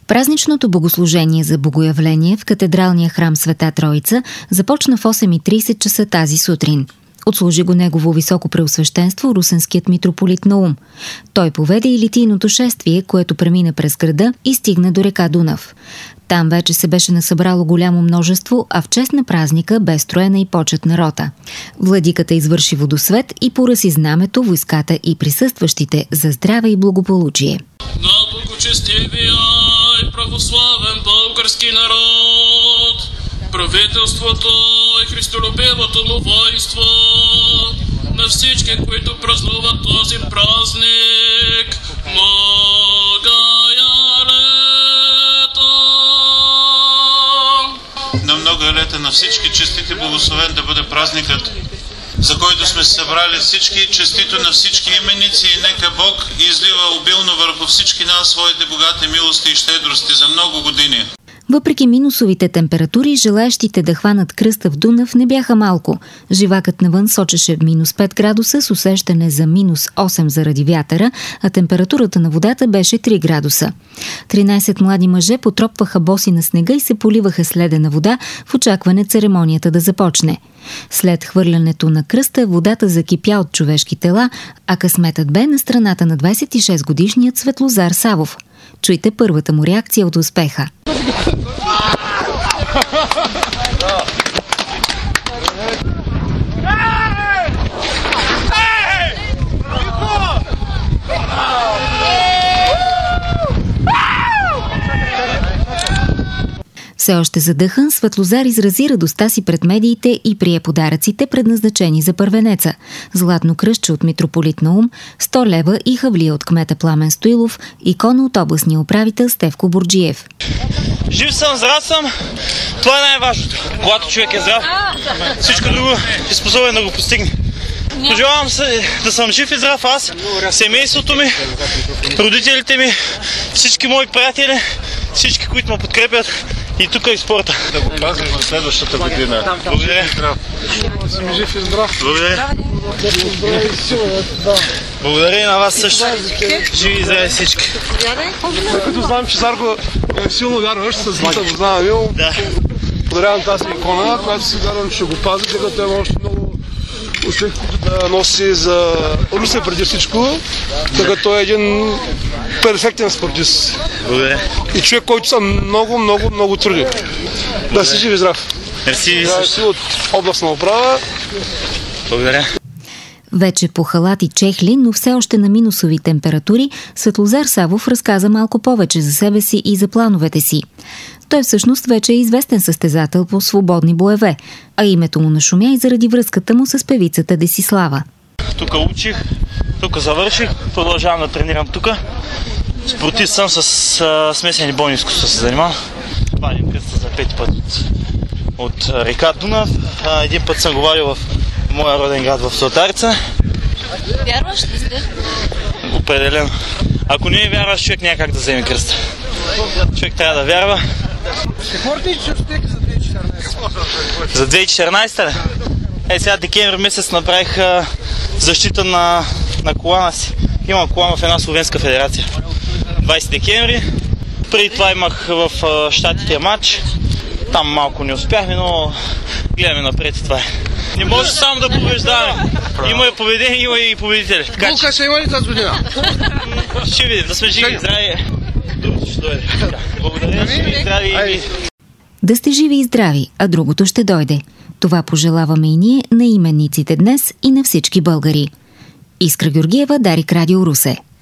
Празничното богослужение за богоявление в катедралния храм Света Троица започна в 8:30 часа тази сутрин. Отслужи го негово високо преосвещенство русенският митрополит Наум. Той поведе и литийното шествие, което премина през града и стигна до река Дунав. Там вече се беше насъбрало голямо множество, а в чест на празника бе строена и почет на рота. Владиката извърши водосвет и поръси знамето, войската и присъстващите за здраве и благополучие. На благочестивия и православен български народ, правителството и христолюбивото му воинство, на всички, които празнуват този празник, на много лета на всички честити, благословен да бъде празникът, за който сме се събрали всички, честито на всички именици, и нека Бог излива обилно върху всички нас своите богати милости и щедрости за много години. Въпреки минусовите температури, желаещите да хванат кръста в Дунав не бяха малко. Живакът навън сочеше минус 5 градуса с усещане за минус 8 заради вятъра, а температурата на водата беше 3 градуса. 13 млади мъже потропваха боси на снега и се поливаха с ледена вода в очакване церемонията да започне. След хвърлянето на кръста водата закипя от човешки тела, а късметът бе на страната на 26-годишният Светлозар Савов. Чуйте първата му реакция от успеха. Все още задъхан, Светлозар изрази радостта си пред медиите и прие подаръците, предназначени за първенеца. Златно кръстче от митрополит Наум, 100 лева и хавлия от кмета Пламен Стоилов, икона от областния управител Стефко Борджиев. Жив съм, здрав съм. Това е най-важното. Когато човек е здрав, всичко друго е способен да го постигне. Пожелавам се да съм жив и здрав аз, семейството ми, родителите ми, всички мои приятели, всички, които ме подкрепят и тук и спорта. Да го празним в следващата година. Благодаря. Жив и здрав. Благодаря. Благодаря и на вас също. Живи и здрави всички. Като знам, че Зарко е силно вярващ, с Вита го знам. Подарявам тази икона, която си вярвам, че ще го пази, тъй като има още много успех, които да носи за Русе преди всичко, тъй като той е един перфектен спортист. Благодаря. И човек, който са много труди. Да си жив и здрав. Мерси. Си от областна управа. Благодаря. Вече по халат и чехли, но все още на минусови температури, Светлозар Савов разказа малко повече за себе си и за плановете си. Той всъщност вече е известен състезател по свободни боеве, а името му нашумя и заради връзката му с певицата Десислава. Тук учих, тук завърших, продължавам да тренирам тук. Спортист съм с смесени бойни изкуства се занимавам. Вадим кръста за 5 път от река Дунав. Един път съм го вадил в моя роден град в Златарица. Вярваш ли сте? Определено. Ако не вярваш, човек няма как да вземе кръста. Човек трябва да вярва. Какво ти че успех за 2014? За 2014 ли? Сега декември месец направих защита на колана си. Имам колана в една словенска федерация. 20 декември. Преди това имах в щатите матч. Там малко не успяхме, но гледаме напред и това е. Не може само да побеждаваме. Има и победени, има и победители. Булка ще има ли тази година? Ще видим, да сме живи, здрави. Другото ще дойде. Благодаря, живи, здрави. Да сте живи и здрави, а другото ще дойде. Това пожелаваме и ние на именниците днес и на всички българи. Искра Георгиева, Дарик Радио Русе.